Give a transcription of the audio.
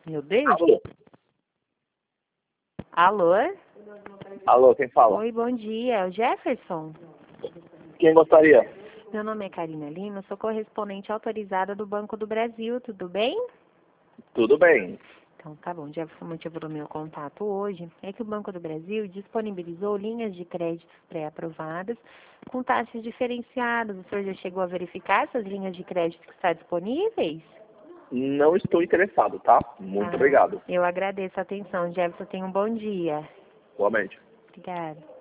Meu Deus. Alô? Alô? Alô, quem fala? Oi, bom dia. É o Jefferson? Quem gostaria? Meu nome é Karina Lima, sou correspondente autorizada do Banco do Brasil, tudo bem? Tudo bem. Então, tá bom. Jefferson, o motivo do meu contato hoje é que o Banco do Brasil disponibilizou linhas de créditos pré-aprovadas com taxas diferenciadas. O senhor já chegou a verificar essas linhas de crédito que estão disponíveis? Não estou interessado, tá? Muito obrigado. Eu agradeço a atenção. Jefferson, tenha um bom dia. Igualmente. Obrigada.